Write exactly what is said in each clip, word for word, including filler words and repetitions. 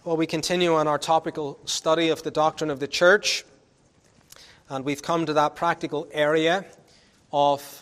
Well, we continue on our topical study of the doctrine of the church, and we've come to that practical area of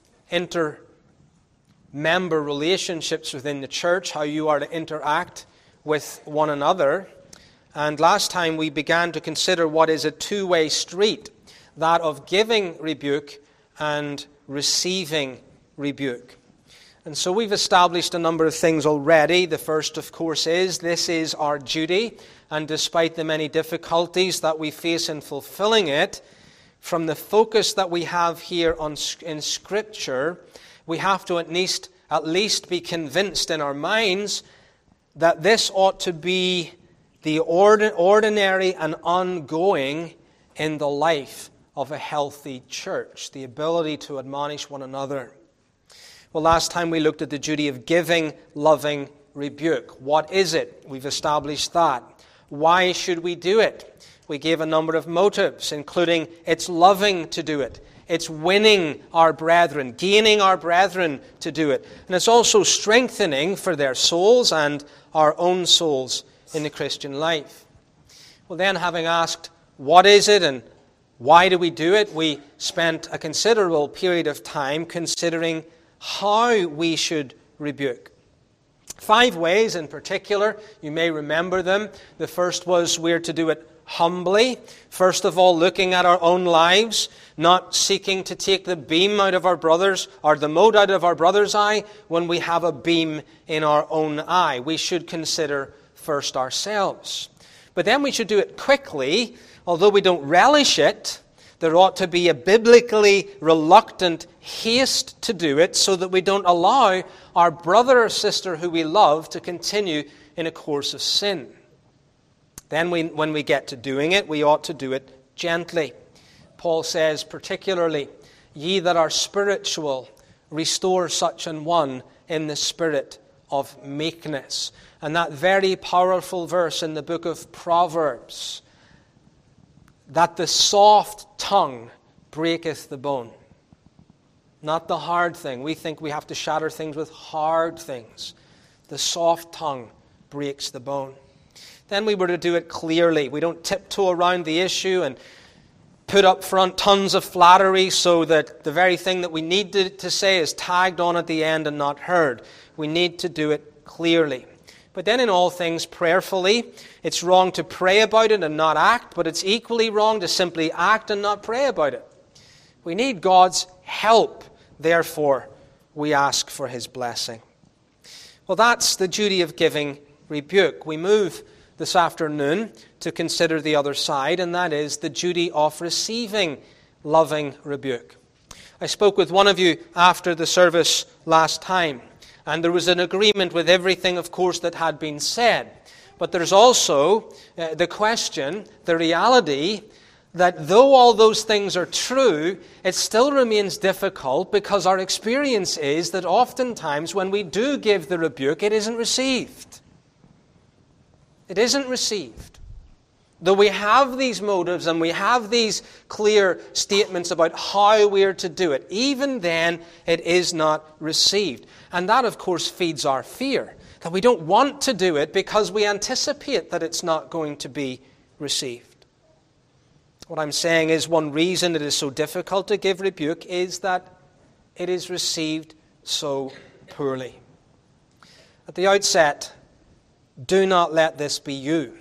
inter-member relationships within the church, how you are to interact with one another. And last time we began to consider what is a two-way street, that of giving rebuke and receiving rebuke. And so we've established a number of things already. The first, of course, is this is our duty, and despite the many difficulties that we face in fulfilling it, from the focus that we have here on in Scripture, we have to at least, at least be convinced in our minds that this ought to be the ordinary and ongoing in the life of a healthy church, the ability to admonish one another. Well, last time we looked at the duty of giving, loving rebuke. What is it? We've established that. Why should we do it? We gave a number of motives, including it's loving to do it. It's winning our brethren, gaining our brethren to do it. And it's also strengthening for their souls and our own souls in the Christian life. Well, then, having asked, what is it and why do we do it? We spent a considerable period of time considering how we should rebuke. Five ways in particular, you may remember them. The first was we're to do it humbly. First of all, looking at our own lives, not seeking to take the beam out of our brother's, or the mote out of our brother's eye when we have a beam in our own eye. We should consider first ourselves. But then we should do it quickly. Although we don't relish it, there ought to be a biblically reluctant haste to do it so that we don't allow our brother or sister who we love to continue in a course of sin. Then we, when we get to doing it, we ought to do it gently. Paul says particularly, ye that are spiritual, restore such an one in the spirit of meekness. And that very powerful verse in the book of Proverbs, that the soft tongue breaketh the bone. Not the hard thing. We think we have to shatter things with hard things. The soft tongue breaks the bone. Then we were to do it clearly. We don't tiptoe around the issue and put up front tons of flattery so that the very thing that we need to, to say is tagged on at the end and not heard. We need to do it clearly. But then in all things prayerfully. It's wrong to pray about it and not act, but it's equally wrong to simply act and not pray about it. We need God's help. Therefore, we ask for His blessing. Well, that's the duty of giving rebuke. We move this afternoon to consider the other side, and that is the duty of receiving loving rebuke. I spoke with one of you after the service last time, and there was an agreement with everything, of course, that had been said. But there's also uh, the question, the reality, that though all those things are true, it still remains difficult because our experience is that oftentimes when we do give the rebuke, it isn't received. It isn't received. Though we have these motives and we have these clear statements about how we are to do it, even then it is not received. And that, of course, feeds our fear, that we don't want to do it because we anticipate that it's not going to be received. What I'm saying is one reason it is so difficult to give rebuke is that it is received so poorly. At the outset, do not let this be you.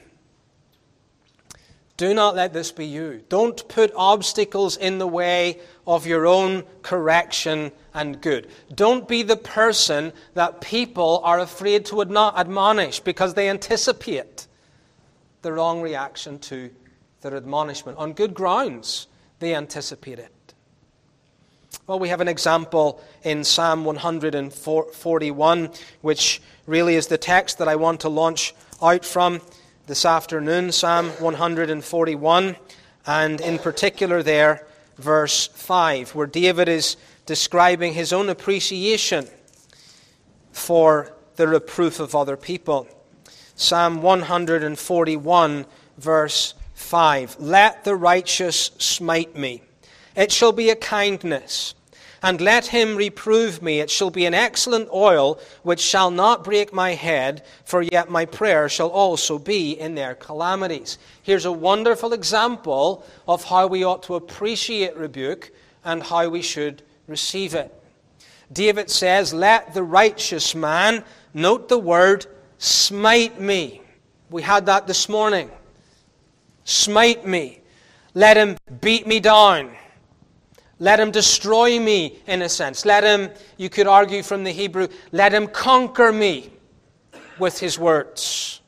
Do not let this be you. Don't put obstacles in the way of your own correction and good. Don't be the person that people are afraid to admonish because they anticipate the wrong reaction to their admonishment. On good grounds, they anticipate it. Well, we have an example in Psalm one forty-one, which really is the text that I want to launch out from this afternoon, Psalm one forty-one, and in particular there, verse five, where David is describing his own appreciation for the reproof of other people. Psalm one forty-one, verse five, let the righteous smite me. It shall be a kindness. and let him reprove me. It shall be an excellent oil, which shall not break my head, for yet my prayer shall also be in their calamities. Here's a wonderful example of how we ought to appreciate rebuke and how we should receive it. David says, let the righteous man, note the word, smite me. We had that this morning. Smite me. Let him beat me down. Let him destroy me, in a sense. Let him, you could argue from the Hebrew, let him conquer me with his words.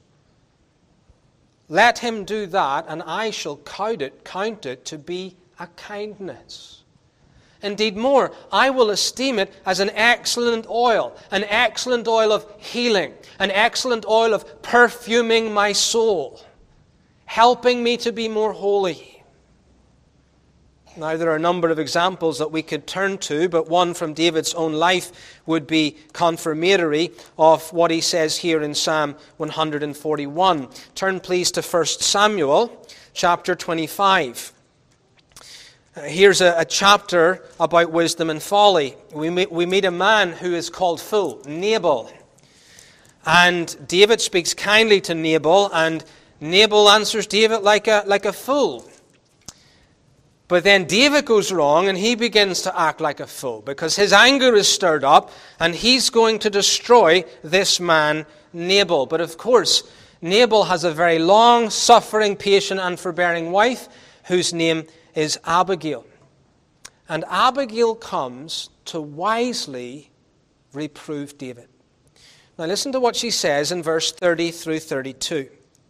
Let him do that, and I shall count it, count it to be a kindness. Indeed more, I will esteem it as an excellent oil, an excellent oil of healing, an excellent oil of perfuming my soul, helping me to be more holy. Now, there are a number of examples that we could turn to, but one from David's own life would be confirmatory of what he says here in Psalm one forty-one. Turn, please, to First Samuel chapter twenty-five. Uh, here's a, a chapter about wisdom and folly. We meet, we meet a man who is called fool, Nabal. And David speaks kindly to Nabal, and Nabal answers David like a, like a fool. But then David goes wrong and he begins to act like a fool because his anger is stirred up and he's going to destroy this man, Nabal. But of course, Nabal has a very long, suffering, patient, and forbearing wife whose name is Abigail. And Abigail comes to wisely reprove David. Now listen to what she says in verse thirty through thirty-two.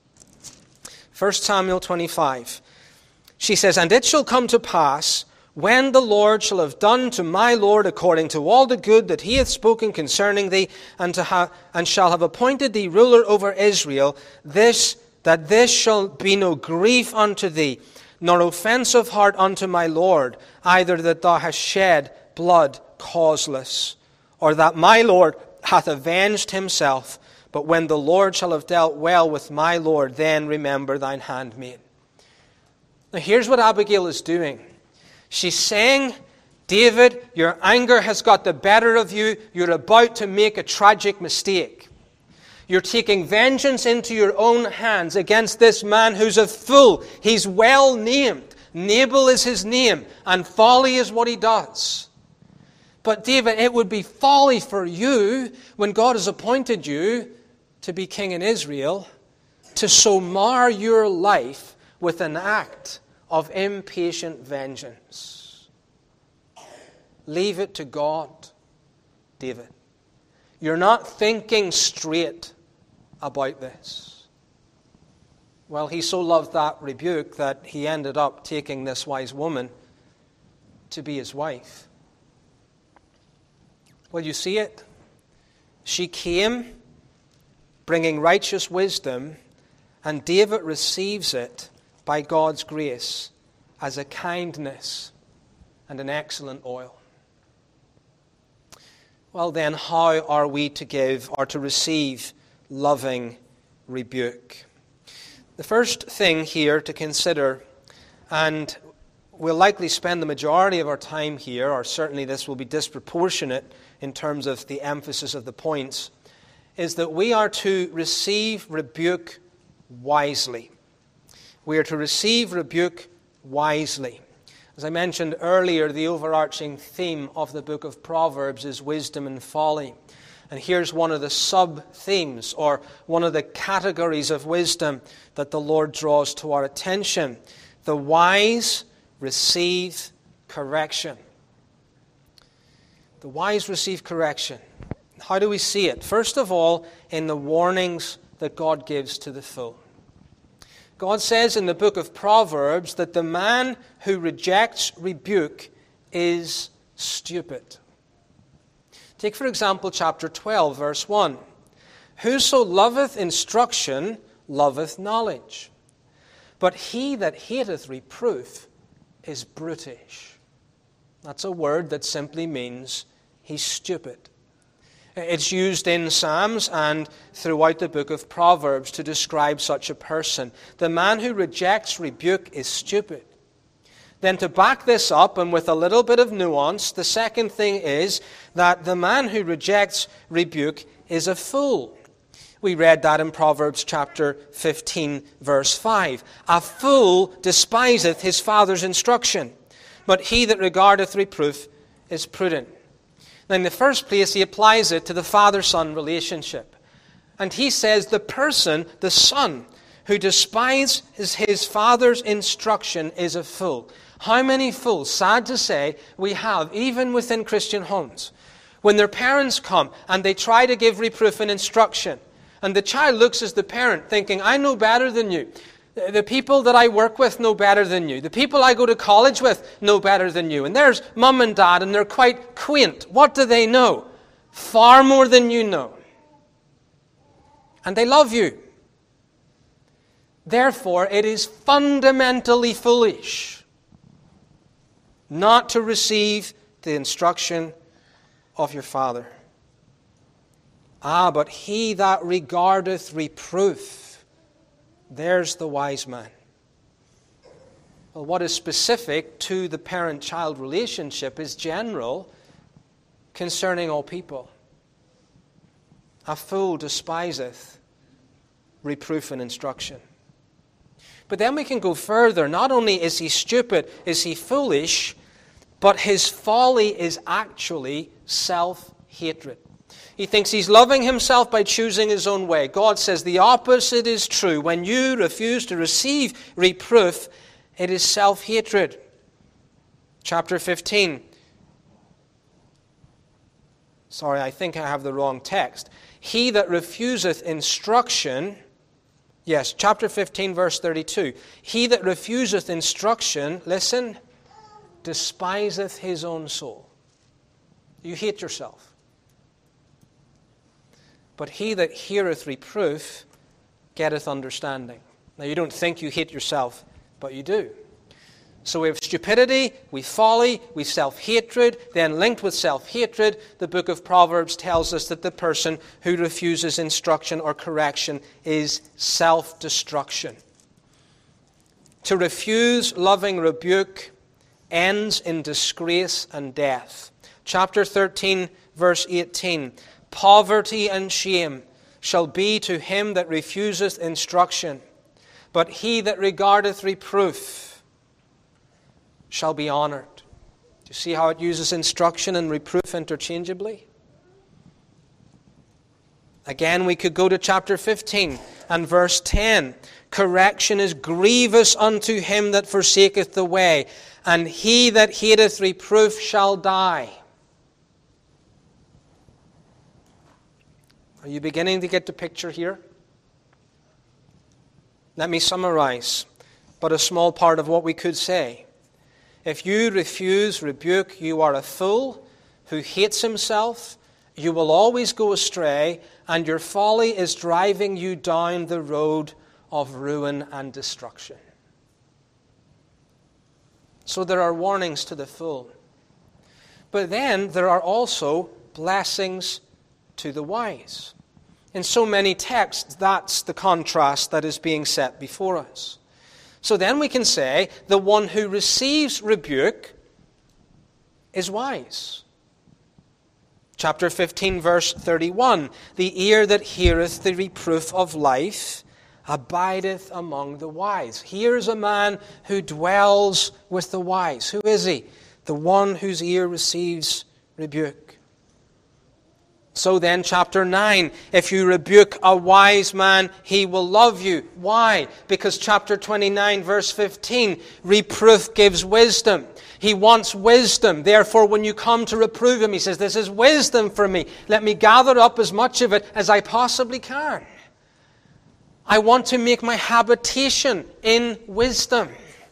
First Samuel twenty-five. She says, and it shall come to pass, when the Lord shall have done to my Lord according to all the good that he hath spoken concerning thee, and to ha- and shall have appointed thee ruler over Israel, this that this shall be no grief unto thee, nor offense of heart unto my Lord, either that thou hast shed blood causeless, or that my Lord hath avenged himself. But when the Lord shall have dealt well with my Lord, then remember thine handmaid. Now here's what Abigail is doing. She's saying, David, your anger has got the better of you. You're about to make a tragic mistake. You're taking vengeance into your own hands against this man who's a fool. He's well named. Nabal is his name, and folly is what he does. But David, it would be folly for you, when God has appointed you to be king in Israel, to so mar your life with an act of impatient vengeance. Leave it to God, David. You're not thinking straight about this. Well, he so loved that rebuke that he ended up taking this wise woman to be his wife. Well, you see it? She came bringing righteous wisdom, and David receives it by God's grace as a kindness and an excellent oil. Well then, how are we to give or to receive loving rebuke? The first thing here to consider, and we'll likely spend the majority of our time here, or certainly this will be disproportionate in terms of the emphasis of the points, is that we are to receive rebuke wisely. We are to receive rebuke wisely. As I mentioned earlier, the overarching theme of the book of Proverbs is wisdom and folly. And here's one of the sub-themes, or one of the categories of wisdom that the Lord draws to our attention. The wise receive correction. The wise receive correction. How do we see it? First of all, in the warnings that God gives to the fool. God says in the book of Proverbs that the man who rejects rebuke is stupid. Take, for example, chapter twelve, verse one. Whoso loveth instruction loveth knowledge, but he that hateth reproof is brutish. That's a word that simply means he's stupid. It's used in Psalms and throughout the book of Proverbs to describe such a person. The man who rejects rebuke is stupid. Then to back this up, and with a little bit of nuance, the second thing is that the man who rejects rebuke is a fool. We read that in Proverbs chapter fifteen, verse five. A fool despiseth his father's instruction, but he that regardeth reproof is prudent. Now, in the first place, he applies it to the father-son relationship. And he says the person, the son, who despises his father's instruction is a fool. How many fools, sad to say, we have, even within Christian homes, when their parents come and they try to give reproof and instruction, and the child looks as the parent thinking, I know better than you. The people that I work with know better than you. The people I go to college with know better than you. And there's mum and dad, and they're quite quaint. What do they know? Far more than you know. And they love you. Therefore, it is fundamentally foolish not to receive the instruction of your father. Ah, but he that regardeth reproof, there's the wise man. Well, what is specific to the parent-child relationship is general concerning all people. A fool despiseth reproof and instruction. But then we can go further. Not only is he stupid, is he foolish, but his folly is actually self-hatred. He thinks he's loving himself by choosing his own way. God says the opposite is true. When you refuse to receive reproof, it is self-hatred. Chapter fifteen. Sorry, I think I have the wrong text. He that refuseth instruction, yes, chapter fifteen, verse thirty-two. He that refuseth instruction, listen, despiseth his own soul. You hate yourself. But he that heareth reproof getteth understanding. Now, you don't think you hate yourself, but you do. So we have stupidity, we folly, we self-hatred. Then linked with self-hatred, the book of Proverbs tells us that the person who refuses instruction or correction is self-destruction. To refuse loving rebuke ends in disgrace and death. Chapter thirteen, verse eighteen. Poverty and shame shall be to him that refuseth instruction, but he that regardeth reproof shall be honored. Do you see how it uses instruction and reproof interchangeably? Again, we could go to chapter fifteen and verse ten. Correction is grievous unto him that forsaketh the way, and he that hateth reproof shall die. Are you beginning to get the picture here? Let me summarize, but a small part of what we could say. If you refuse rebuke, you are a fool who hates himself. You will always go astray, and your folly is driving you down the road of ruin and destruction. So there are warnings to the fool. But then there are also blessings to the wise. In so many texts, that's the contrast that is being set before us. So then we can say the one who receives rebuke is wise. Chapter fifteen, verse thirty-one. The ear that heareth the reproof of life abideth among the wise. Here's a man who dwells with the wise. Who is he? The one whose ear receives rebuke. So then, chapter nine, if you rebuke a wise man, he will love you. Why? Because chapter twenty-nine, verse fifteen, reproof gives wisdom. He wants wisdom. Therefore, when you come to reprove him, he says, this is wisdom for me. Let me gather up as much of it as I possibly can. I want to make my habitation in wisdom.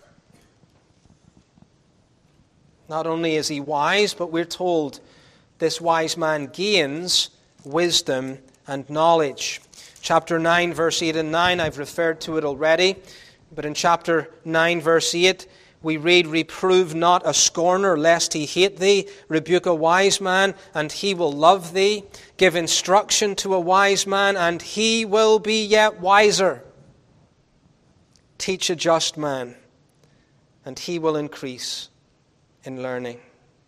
Not only is he wise, but we're told this wise man gains wisdom and knowledge. Chapter nine, verse eight and nine, I've referred to it already. But in chapter nine, verse eight, we read, reprove not a scorner, lest he hate thee. Rebuke a wise man, and he will love thee. Give instruction to a wise man, and he will be yet wiser. Teach a just man, and he will increase in learning.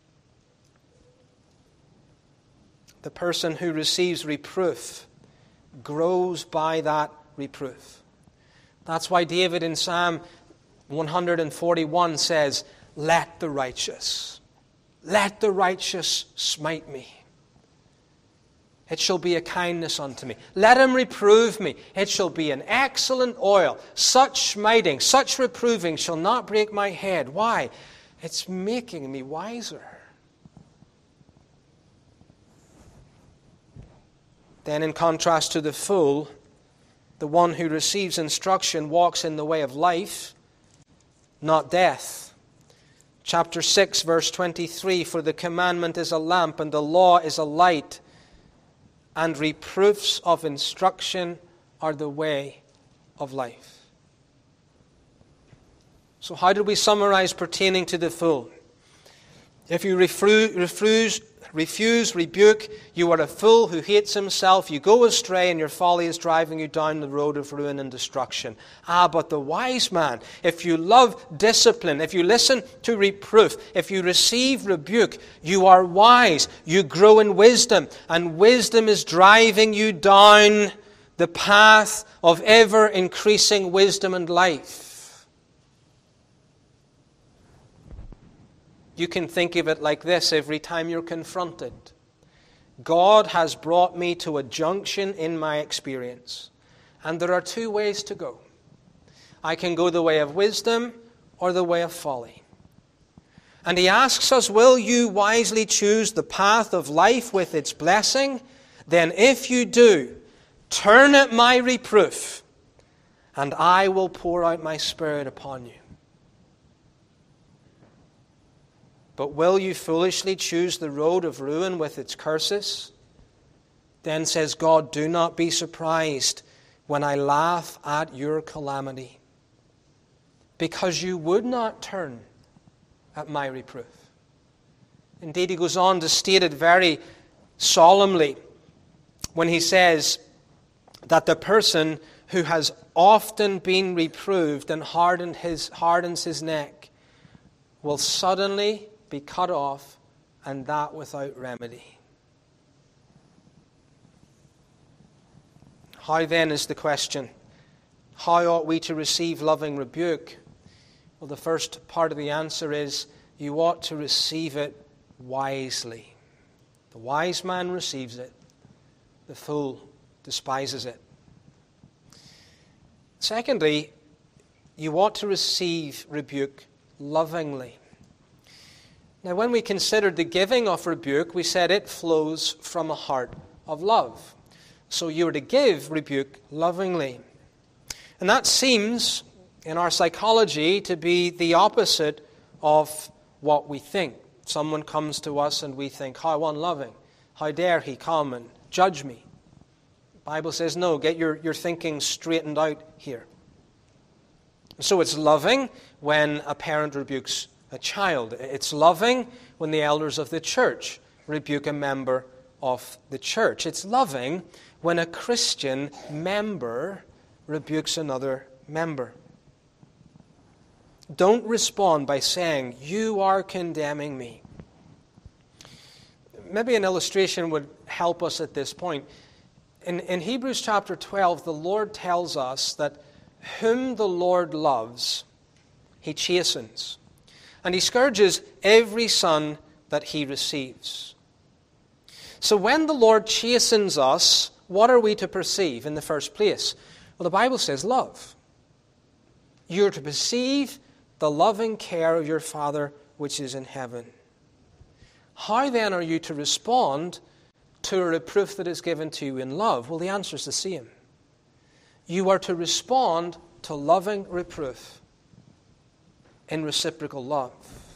The person who receives reproof grows by that reproof. That's why David in Psalm one forty-one says, "Let the righteous, let the righteous smite me. It shall be a kindness unto me. Let him reprove me. It shall be an excellent oil. Such smiting, such reproving shall not break my head." Why? It's making me wiser. Then in contrast to the fool, the one who receives instruction walks in the way of life, not death. Chapter six, verse twenty-three, "For the commandment is a lamp, and the law is a light, and reproofs of instruction are the way of life." So how did we summarize pertaining to the fool? If you refuse, refuse, refuse rebuke, you are a fool who hates himself. You go astray, and your folly is driving you down the road of ruin and destruction. Ah, but the wise man, if you love discipline, if you listen to reproof, if you receive rebuke, you are wise. You grow in wisdom, and wisdom is driving you down the path of ever-increasing wisdom and life. You can think of it like this every time you're confronted. God has brought me to a junction in my experience, and there are two ways to go. I can go the way of wisdom or the way of folly. And he asks us, will you wisely choose the path of life with its blessing? Then if you do, turn at my reproof, and I will pour out my Spirit upon you. But will you foolishly choose the road of ruin with its curses? Then says God, do not be surprised when I laugh at your calamity, because you would not turn at my reproof. Indeed, he goes on to state it very solemnly when he says that the person who has often been reproved and hardened his, hardens his neck will suddenly be cut off, and that without remedy. How then is the question? How ought we to receive loving rebuke? Well, the first part of the answer is you ought to receive it wisely. The wise man receives it. The fool despises it. Secondly, you ought to receive rebuke lovingly. Now, when we considered the giving of rebuke, we said it flows from a heart of love. So you are to give rebuke lovingly. And that seems, in our psychology, to be the opposite of what we think. Someone comes to us and we think, how unloving. How dare he come and judge me? The Bible says, no, get your, your thinking straightened out here. So it's loving when a parent rebukes a child. It's loving when the elders of the church rebuke a member of the church. It's loving when a Christian member rebukes another member. Don't respond by saying, you are condemning me. Maybe an illustration would help us at this point. In, in Hebrews chapter twelve, the Lord tells us that whom the Lord loves, he chastens. And he scourges every son that he receives. So when the Lord chastens us, what are we to perceive in the first place? Well, the Bible says love. You're to perceive the loving care of your Father which is in heaven. How then are you to respond to a reproof that is given to you in love? Well, the answer is the same. You are to respond to loving reproof in reciprocal love.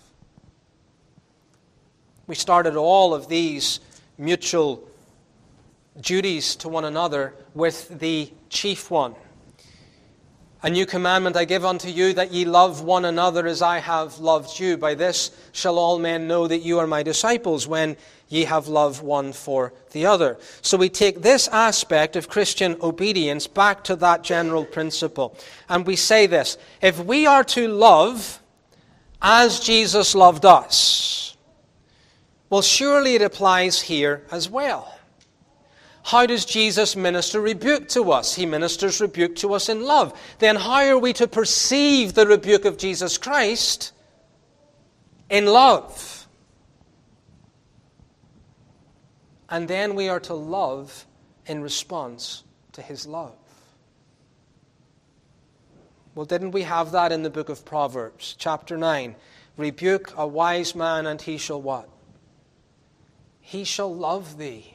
We started all of these mutual duties to one another with the chief one. A new commandment I give unto you, that ye love one another as I have loved you. By this shall all men know that you are my disciples, when ye have love one for the other. So we take this aspect of Christian obedience back to that general principle. And we say this: if we are to love as Jesus loved us. Well, surely it applies here as well. How does Jesus minister rebuke to us? He ministers rebuke to us in love. Then how are we to perceive the rebuke of Jesus Christ? In love. And then we are to love in response to his love. Well, didn't we have that in the book of Proverbs, chapter nine? Rebuke a wise man and he shall what? He shall love thee.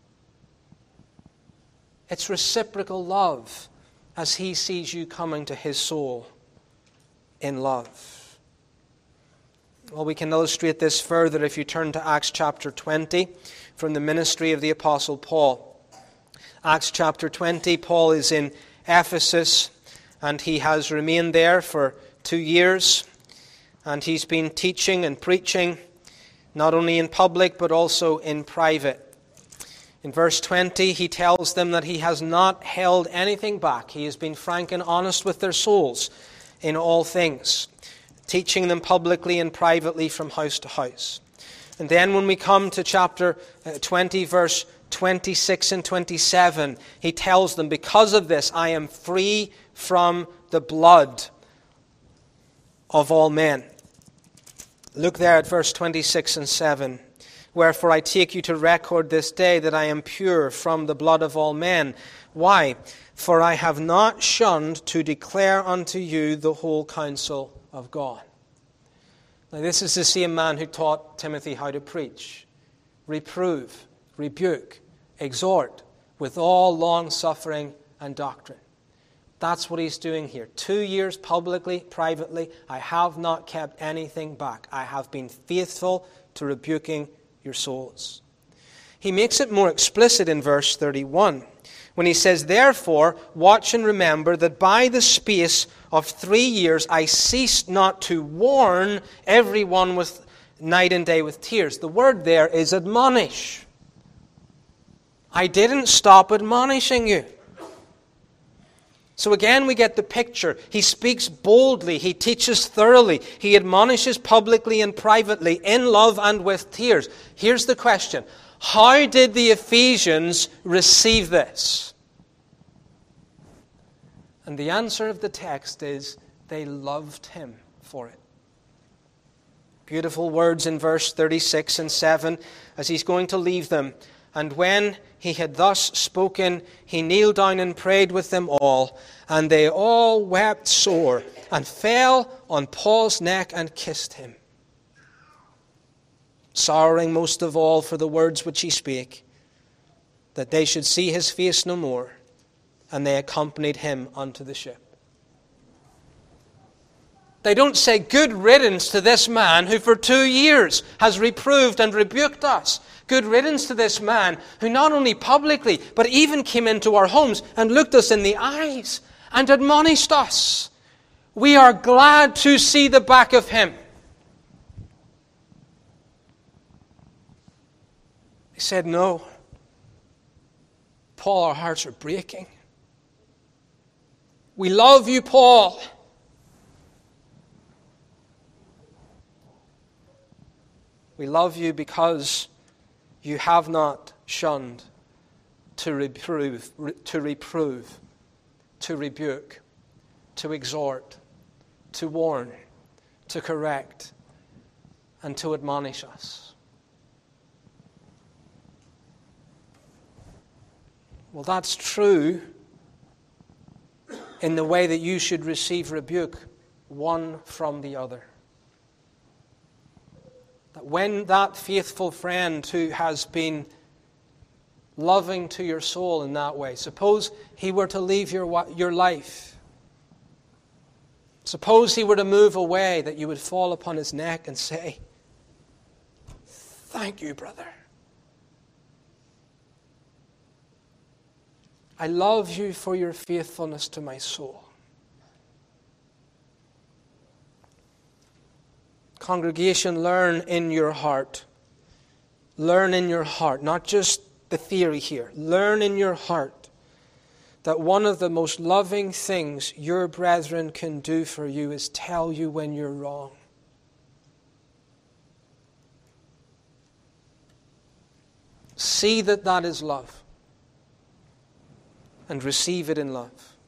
It's reciprocal love as he sees you coming to his soul in love. Well, we can illustrate this further if you turn to Acts chapter twenty from the ministry of the Apostle Paul. Acts chapter twenty, Paul is in Ephesus and he has remained there for two years. And he's been teaching and preaching not only in public but also in private. In verse twenty, he tells them that he has not held anything back. He has been frank and honest with their souls in all things, teaching them publicly and privately from house to house. And then when we come to chapter twenty, verse twenty-six and twenty-seven, he tells them, because of this, I am free from the blood of all men. Look there at verse twenty-six and seven. Wherefore I take you to record this day that I am pure from the blood of all men. Why? For I have not shunned to declare unto you the whole counsel of God. Now this is the same man who taught Timothy how to preach, reprove, rebuke, exhort with all long suffering and doctrine. That's what he's doing here. Two years publicly, privately, I have not kept anything back. I have been faithful to rebuking your souls. He makes it more explicit in verse thirty-one when he says, therefore, watch and remember that by the space of three years I ceased not to warn everyone with night and day with tears. The word there is admonish. I didn't stop admonishing you. So again we get the picture. He speaks boldly. He teaches thoroughly. He admonishes publicly and privately in love and with tears. Here's the question. How did the Ephesians receive this? And the answer of the text is they loved him for it. Beautiful words in verse thirty-six and seven as he's going to leave them. And when he had thus spoken, he kneeled down and prayed with them all. And they all wept sore and fell on Paul's neck and kissed him, sorrowing most of all for the words which he spake, that they should see his face no more. And they accompanied him unto the ship. They don't say good riddance to this man who for two years has reproved and rebuked us. Good riddance to this man who not only publicly but even came into our homes and looked us in the eyes and admonished us. We are glad to see the back of him. They said, no. Paul, our hearts are breaking. We love you, Paul. We love you because you have not shunned to reprove, to reprove, to rebuke, to exhort, to warn, to correct, and to admonish us. Well, that's true in the way that you should receive rebuke one from the other. That when that faithful friend who has been loving to your soul in that way, suppose he were to leave your, your life, suppose he were to move away, that you would fall upon his neck and say, thank you, brother. I love you for your faithfulness to my soul. Congregation, learn in your heart. Learn in your heart, not just the theory here. Learn in your heart that one of the most loving things your brethren can do for you is tell you when you're wrong. See that that is love. And receive it in love.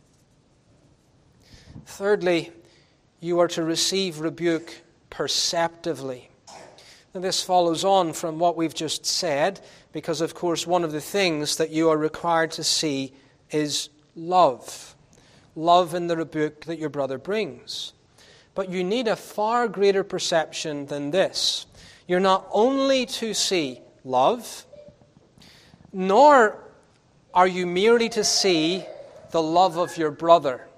Thirdly, you are to receive rebuke perceptively. And this follows on from what we've just said, because of course one of the things that you are required to see is love. Love in the rebuke that your brother brings. But you need a far greater perception than this. You're not only to see love, nor are you merely to see the love of your brother.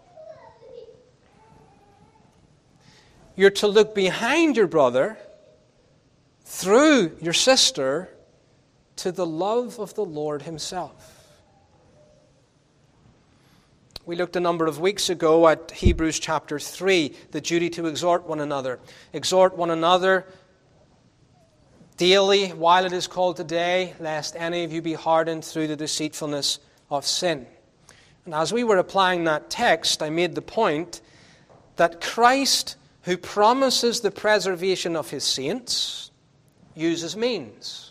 You're to look behind your brother, through your sister, to the love of the Lord Himself. We looked a number of weeks ago at Hebrews chapter three, the duty to exhort one another. Exhort one another daily while it is called today, lest any of you be hardened through the deceitfulness of sin. And as we were applying that text, I made the point that Christ, who promises the preservation of His saints, uses means.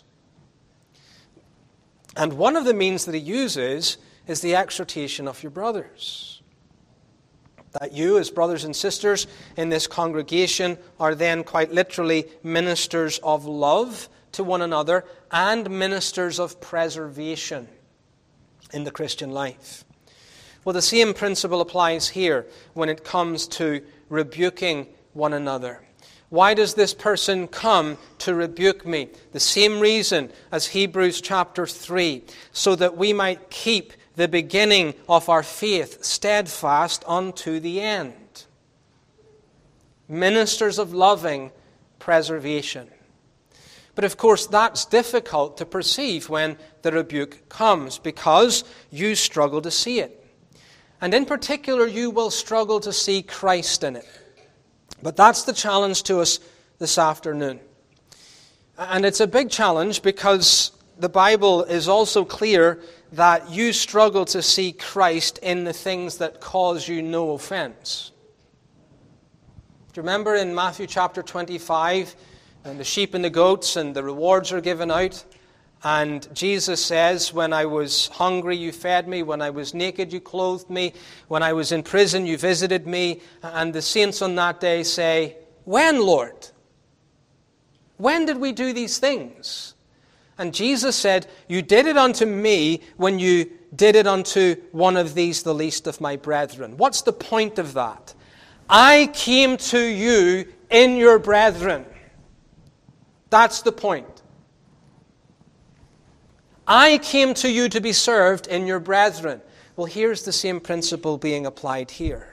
And one of the means that He uses is the exhortation of your brothers. That you, as brothers and sisters in this congregation, are then quite literally ministers of love to one another and ministers of preservation in the Christian life. Well, the same principle applies here when it comes to rebuking one another. Why does this person come to rebuke me? The same reason as Hebrews chapter three, so that we might keep the beginning of our faith steadfast unto the end. Ministers of loving preservation. But of course that's difficult to perceive when the rebuke comes, because you struggle to see it. And in particular, you will struggle to see Christ in it. But that's the challenge to us this afternoon. And it's a big challenge because the Bible is also clear that you struggle to see Christ in the things that cause you no offense. Do you remember in Matthew chapter twenty-five, and the sheep and the goats and the rewards are given out? And Jesus says, when I was hungry, you fed me. When I was naked, you clothed me. When I was in prison, you visited me. And the saints on that day say, when, Lord? When did we do these things? And Jesus said, you did it unto me when you did it unto one of these, the least of my brethren. What's the point of that? I came to you in your brethren. That's the point. I came to you to be served in your brethren. Well, here's the same principle being applied here.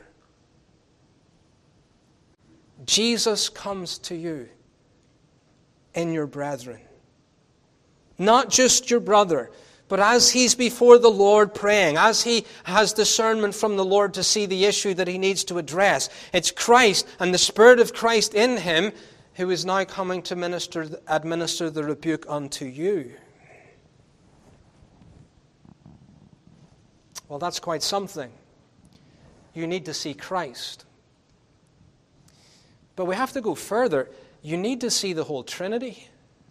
Jesus comes to you in your brethren. Not just your brother, but as he's before the Lord praying, as he has discernment from the Lord to see the issue that he needs to address, it's Christ and the Spirit of Christ in him who is now coming to minister, administer the rebuke unto you. Well, that's quite something. You need to see Christ. But we have to go further. You need to see the whole Trinity.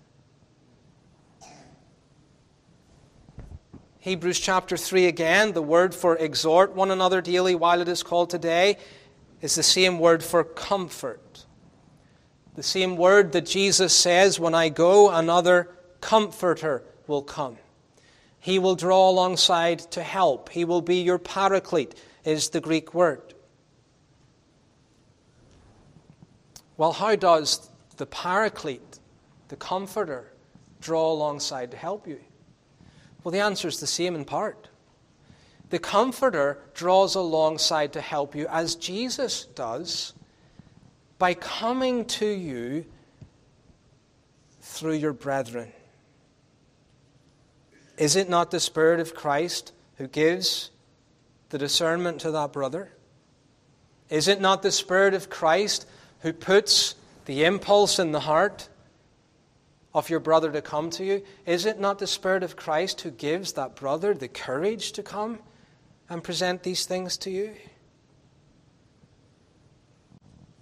Hebrews chapter three again, the word for exhort one another daily while it is called today is the same word for comfort. The same word that Jesus says, when I go, another comforter will come. He will draw alongside to help. He will be your paraclete, is the Greek word. Well, how does the paraclete, the comforter, draw alongside to help you? Well, the answer is the same in part. The comforter draws alongside to help you as Jesus does by coming to you through your brethren. Is it not the Spirit of Christ who gives the discernment to that brother? Is it not the Spirit of Christ who puts the impulse in the heart of your brother to come to you? Is it not the Spirit of Christ who gives that brother the courage to come and present these things to you?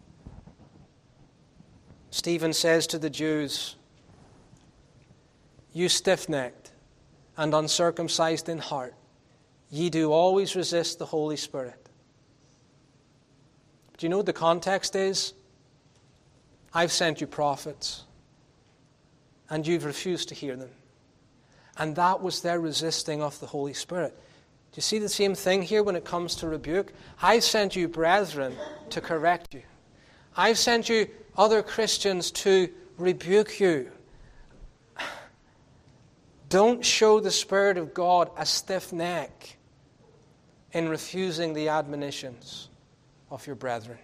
Stephen says to the Jews, you stiff-necked and uncircumcised in heart, ye do always resist the Holy Spirit. Do you know what the context is? I've sent you prophets, and you've refused to hear them. And that was their resisting of the Holy Spirit. Do you see the same thing here when it comes to rebuke? I've sent you brethren to correct you. I've sent you other Christians to rebuke you. Don't show the Spirit of God a stiff neck in refusing the admonitions of your brethren.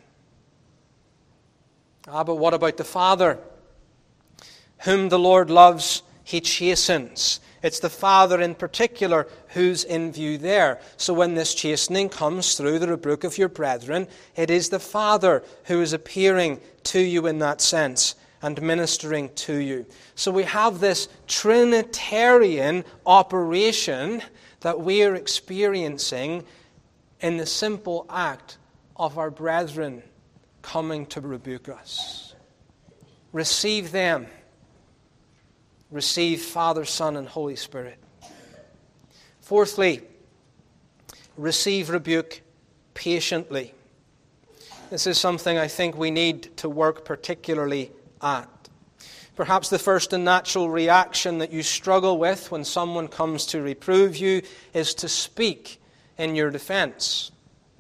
Ah, but what about the Father? Whom the Lord loves, He chastens. It's the Father in particular who's in view there. So when this chastening comes through the rebuke of your brethren, it is the Father who is appearing to you in that sense and ministering to you. So we have this Trinitarian operation that we are experiencing in the simple act of our brethren coming to rebuke us. Receive them. Receive Father, Son, and Holy Spirit. Fourthly, receive rebuke patiently. This is something I think we need to work particularly at. Perhaps the first and natural reaction that you struggle with when someone comes to reprove you is to speak in your defense.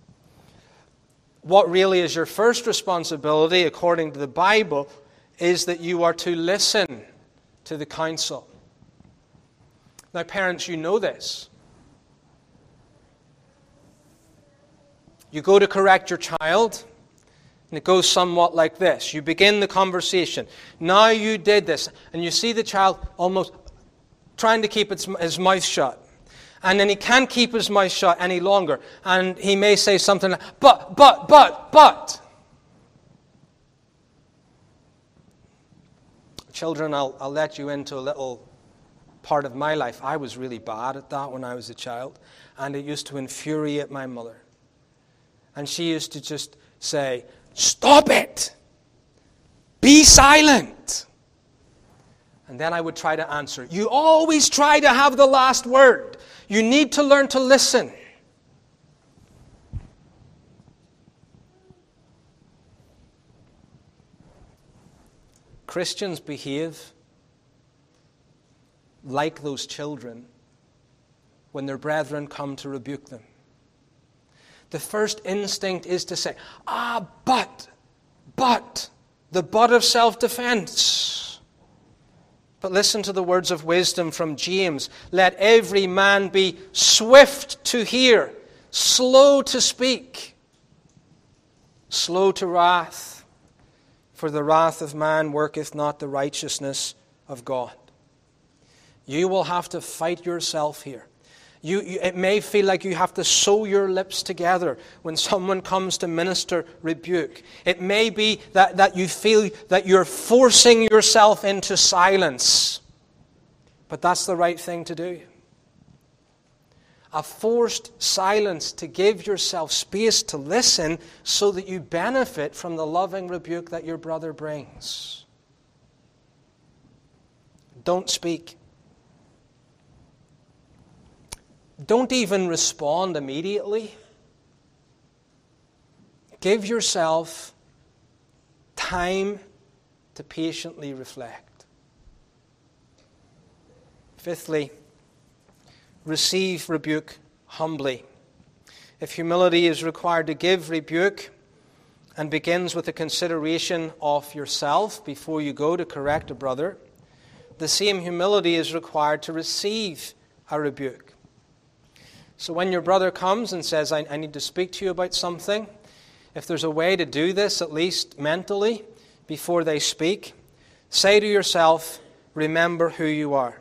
What really is your first responsibility, according to the Bible, is that you are to listen to the counsel. Now, parents, you know this. You go to correct your child, and it goes somewhat like this. You begin the conversation. Now you did this. And you see the child almost trying to keep its, his mouth shut. And then he can't keep his mouth shut any longer. And he may say something like, but, but, but, but. Children, I'll, I'll let you into a little part of my life. I was really bad at that when I was a child. And it used to infuriate my mother. And she used to just say, stop it! Be silent! And then I would try to answer. You always try to have the last word. You need to learn to listen. Christians behave like those children when their brethren come to rebuke them. The first instinct is to say, ah, but, but, the but of self-defense. But listen to the words of wisdom from James. Let every man be swift to hear, slow to speak, slow to wrath. For the wrath of man worketh not the righteousness of God. You will have to fight yourself here. You, you, it may feel like you have to sew your lips together when someone comes to minister rebuke. It may be that, that you feel that you're forcing yourself into silence. But that's the right thing to do. A forced silence to give yourself space to listen so that you benefit from the loving rebuke that your brother brings. Don't speak. Don't even respond immediately. Give yourself time to patiently reflect. Fifthly, receive rebuke humbly. If humility is required to give rebuke and begins with a consideration of yourself before you go to correct a brother, the same humility is required to receive a rebuke. So when your brother comes and says, I, I need to speak to you about something, if there's a way to do this, at least mentally, before they speak, say to yourself, remember who you are.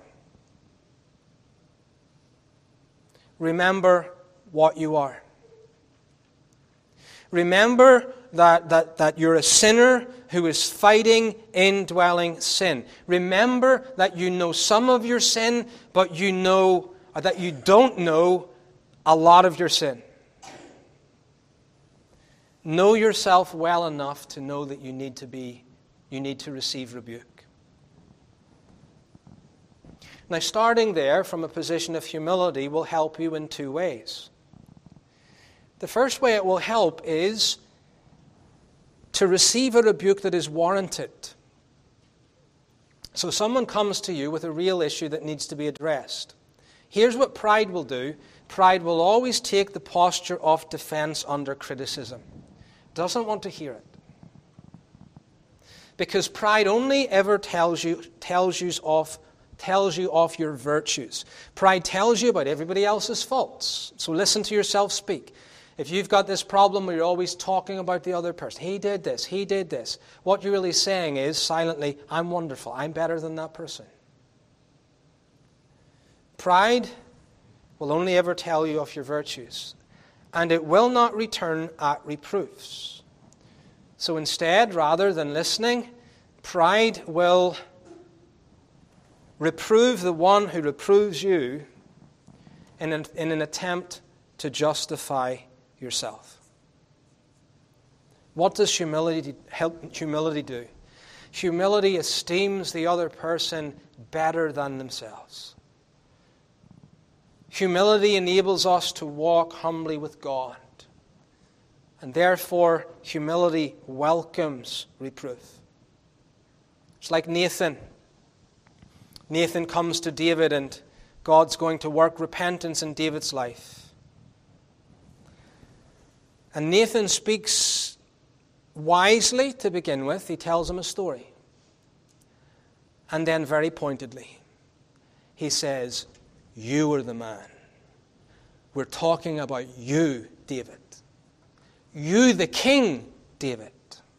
Remember what you are. Remember that, that, that you're a sinner who is fighting indwelling sin. Remember that you know some of your sin, but you know or that you don't know a lot of your sin. Know yourself well enough to know that you need to be, you need to receive rebuke. Now, starting there from a position of humility will help you in two ways. The first way it will help is to receive a rebuke that is warranted. So someone comes to you with a real issue that needs to be addressed. Here's what pride will do. Pride will always take the posture of defense under criticism. Doesn't want to hear it. Because pride only ever tells you tells you of tells you of your virtues. Pride tells you about everybody else's faults. So listen to yourself speak. If you've got this problem where you're always talking about the other person, he did this, he did this, what you're really saying is silently, I'm wonderful, I'm better than that person. Pride will only ever tell you of your virtues, and it will not return at reproofs. So instead, rather than listening, pride will reprove the one who reproves you in an, in an attempt to justify yourself. What does humility help humility do? Humility esteems the other person better than themselves. Humility enables us to walk humbly with God. And therefore, humility welcomes reproof. It's like Nathan. Nathan comes to David and God's going to work repentance in David's life. And Nathan speaks wisely to begin with. He tells him a story. And then very pointedly, he says, you are the man. We're talking about you, David. You, the king, David.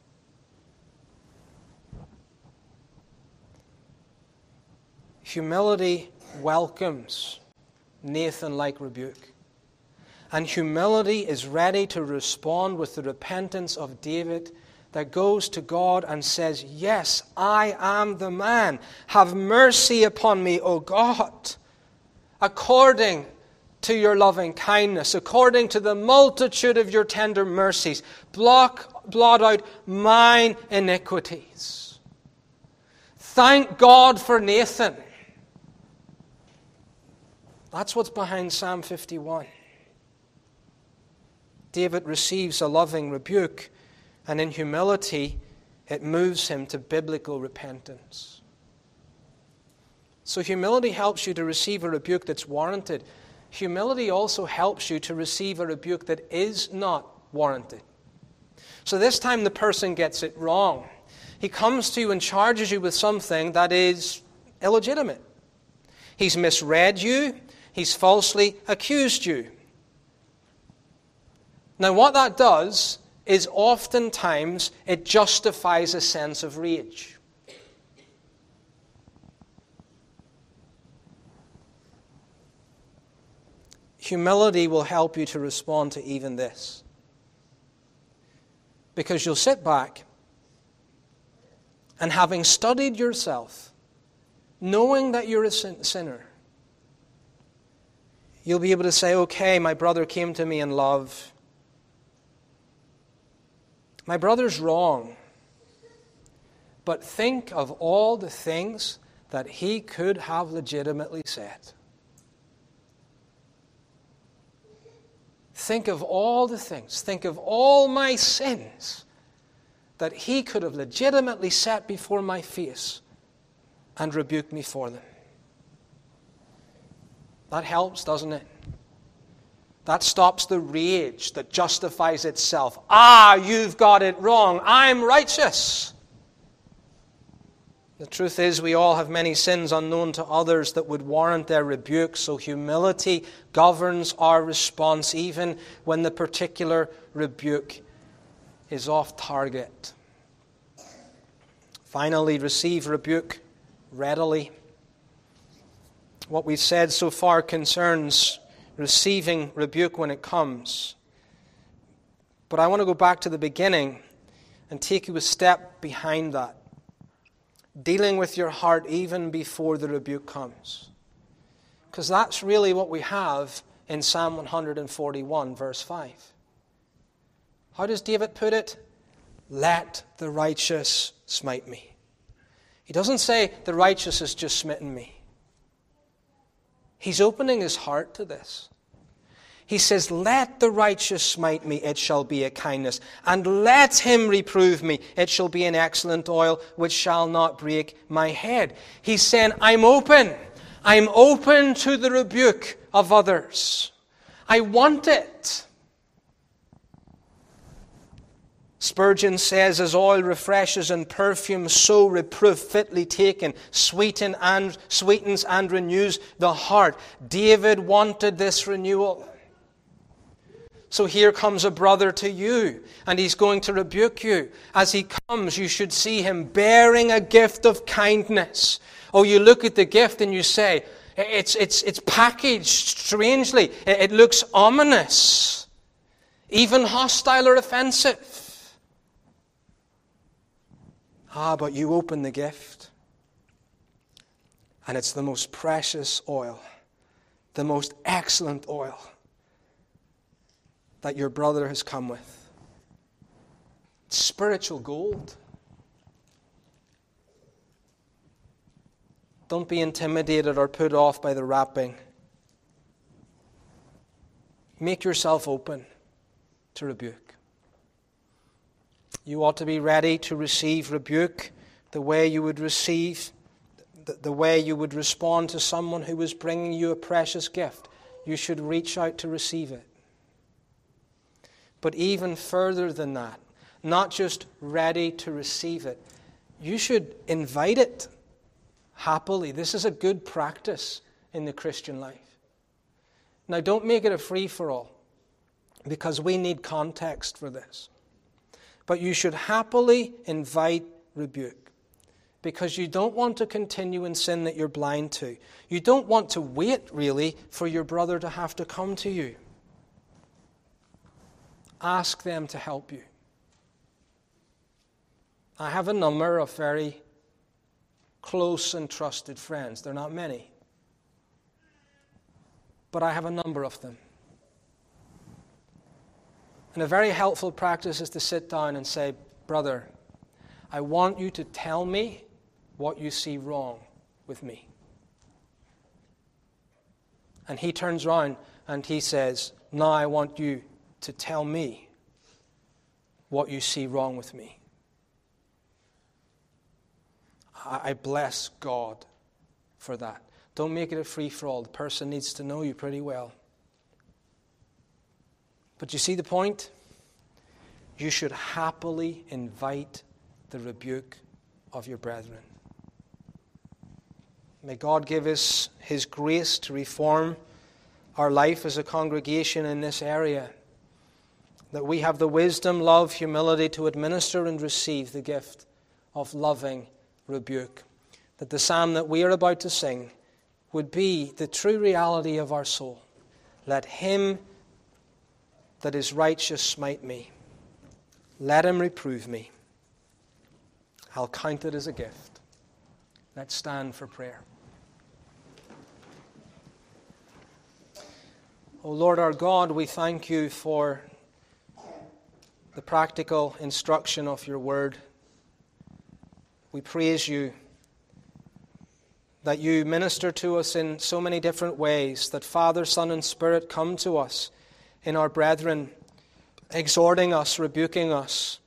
Humility welcomes Nathan-like rebuke. And humility is ready to respond with the repentance of David that goes to God and says, yes, I am the man. Have mercy upon me, O God, according to your loving kindness, according to the multitude of your tender mercies. Block, blot out mine iniquities. Thank God for Nathan. That's what's behind Psalm fifty-one. David receives a loving rebuke, and in humility, it moves him to biblical repentance. So humility helps you to receive a rebuke that's warranted. Humility also helps you to receive a rebuke that is not warranted. So this time the person gets it wrong. He comes to you and charges you with something that is illegitimate. He's misread you. He's falsely accused you. Now what that does is oftentimes it justifies a sense of rage. Humility will help you to respond to even this. Because you'll sit back and having studied yourself, knowing that you're a sin- sinner, you'll be able to say, okay, my brother came to me in love. My brother's wrong. But think of all the things that he could have legitimately said. Think of all the things, think of all my sins that he could have legitimately set before my face and rebuked me for them. That helps, doesn't it? That stops the rage that justifies itself. Ah, you've got it wrong. I'm righteous. The truth is, we all have many sins unknown to others that would warrant their rebuke, so humility governs our response even when the particular rebuke is off target. Finally, receive rebuke readily. What we've said so far concerns receiving rebuke when it comes. But I want to go back to the beginning and take you a step behind that. Dealing with your heart even before the rebuke comes. Because that's really what we have in Psalm one forty-one, verse five. How does David put it? Let the righteous smite me. He doesn't say the righteous has just smitten me. He's opening his heart to this. He says, let the righteous smite me, it shall be a kindness. And let him reprove me, it shall be an excellent oil, which shall not break my head. He's saying, I'm open. I'm open to the rebuke of others. I want it. Spurgeon says, as oil refreshes and perfume, so reproof fitly taken sweeten and, sweetens and renews the heart. David wanted this renewal. So here comes a brother to you, and he's going to rebuke you. As he comes, you should see him bearing a gift of kindness. Oh, you look at the gift and you say, it's, it's, it's packaged strangely. It, it looks ominous, even hostile or offensive. Ah, but you open the gift, and it's the most precious oil, the most excellent oil that your brother has come with. It's spiritual gold. Don't be intimidated or put off by the wrapping. Make yourself open to rebuke. You ought to be ready to receive rebuke the way you would receive, the, the way you would respond to someone who was bringing you a precious gift. You should reach out to receive it. But even further than that, not just ready to receive it, you should invite it happily. This is a good practice in the Christian life. Now, don't make it a free-for-all, because we need context for this. But you should happily invite rebuke, because you don't want to continue in sin that you're blind to. You don't want to wait, really, for your brother to have to come to you. Ask them to help you. I have a number of very close and trusted friends. They're not many, but I have a number of them. And a very helpful practice is to sit down and say, brother, I want you to tell me what you see wrong with me. And he turns around and he says, now I want you to tell me what you see wrong with me. I bless God for that. Don't make it a free-for-all. The person needs to know you pretty well. But you see the point? You should happily invite the rebuke of your brethren. May God give us His grace to reform our life as a congregation in this area, that we have the wisdom, love, humility to administer and receive the gift of loving rebuke. That the psalm that we are about to sing would be the true reality of our soul. Let him that is righteous smite me. Let him reprove me. I'll count it as a gift. Let's stand for prayer. O Lord our God, we thank you for the practical instruction of your word. We praise you that you minister to us in so many different ways, that Father, Son, and Spirit come to us in our brethren, exhorting us, rebuking us,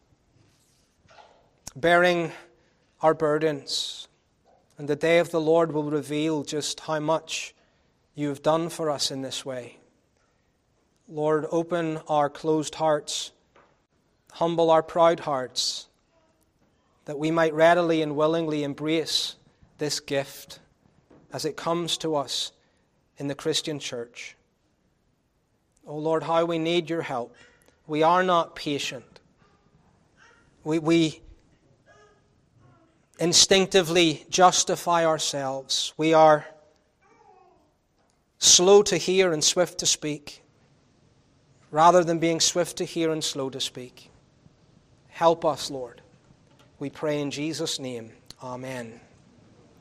bearing our burdens. And the day of the Lord will reveal just how much you have done for us in this way. Lord, open our closed hearts, humble our proud hearts, that we might readily and willingly embrace this gift as it comes to us in the Christian church. Oh Lord, how we need your help. We are not patient. We, we instinctively justify ourselves. We are slow to hear and swift to speak, rather than being swift to hear and slow to speak. Help us, Lord. We pray in Jesus' name. Amen.